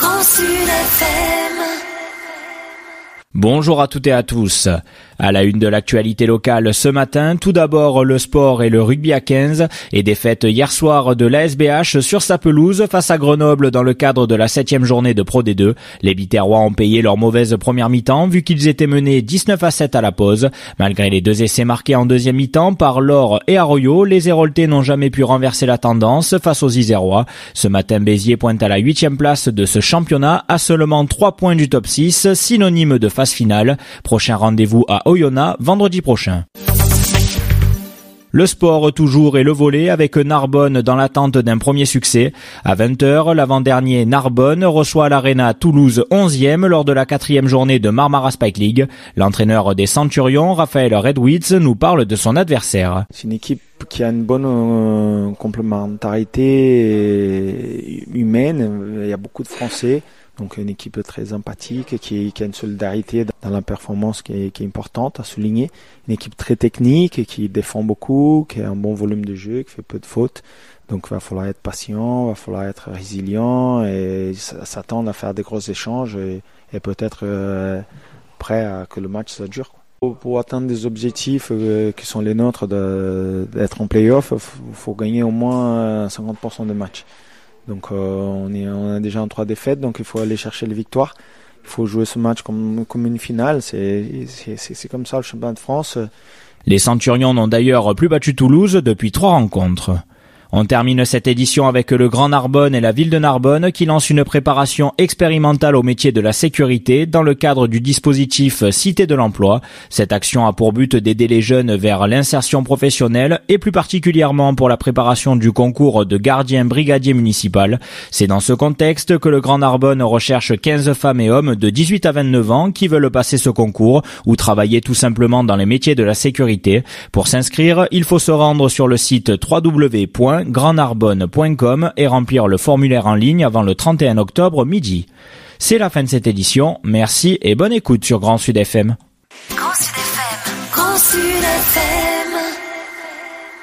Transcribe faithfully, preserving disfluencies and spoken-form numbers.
Grand Sud F M. Bonjour à toutes et à tous. À la une de l'actualité locale ce matin, tout d'abord le sport et le rugby à quinze et défaite hier soir de l'A S B H sur sa pelouse face à Grenoble dans le cadre de la septième journée de Pro D deux. Les Biterrois ont payé leur mauvaise première mi-temps vu qu'ils étaient menés dix-neuf à sept à la pause. Malgré les deux essais marqués en deuxième mi-temps par Laure et Arroyo, les Héroltais n'ont jamais pu renverser la tendance face aux Isérois. Ce matin, Béziers pointe à la huitième place de ce championnat à seulement trois points du top six, synonyme de phase finale. Prochain rendez-vous à Oyonnax vendredi prochain. Le sport toujours et le volley avec Narbonne dans l'attente d'un premier succès. À vingt heures, l'avant-dernier Narbonne reçoit à l'Arena Toulouse onzième lors de la quatrième journée de Marmara Spike League. L'entraîneur des Centurions, Raphaël Redwitz, nous parle de son adversaire. C'est une équipe qui a une bonne euh, complémentarité humaine. Il y a beaucoup de Français. Donc une équipe très empathique, qui, qui a une solidarité dans la performance qui est, qui est importante à souligner. Une équipe très technique, qui défend beaucoup, qui a un bon volume de jeu, qui fait peu de fautes. Donc il va falloir être patient, il va falloir être résilient et s'attendre à faire des gros échanges et, et peut-être euh, prêt à que le match soit dur. Pour, pour atteindre des objectifs euh, qui sont les nôtres de, d'être en play-off, il faut, faut gagner au moins cinquante pour cent des matchs. Donc euh, on est on a déjà en trois défaites, donc il faut aller chercher les victoires. Il faut jouer ce match comme comme une finale. C'est c'est c'est, c'est comme ça le championnat de France. Les Centurions n'ont d'ailleurs plus battu Toulouse depuis trois rencontres. On termine cette édition avec le Grand Narbonne et la ville de Narbonne qui lancent une préparation expérimentale au métier de la sécurité dans le cadre du dispositif Cité de l'Emploi. Cette action a pour but d'aider les jeunes vers l'insertion professionnelle et plus particulièrement pour la préparation du concours de gardien brigadier municipal. C'est dans ce contexte que le Grand Narbonne recherche quinze femmes et hommes de dix-huit à vingt-neuf ans qui veulent passer ce concours ou travailler tout simplement dans les métiers de la sécurité. Pour s'inscrire, il faut se rendre sur le site w w w point grand narbonne point com et remplir le formulaire en ligne avant le trente et un octobre midi. C'est la fin de cette édition. Merci et bonne écoute sur Grand Sud F M. Grand Sud F M. Grand Sud F M.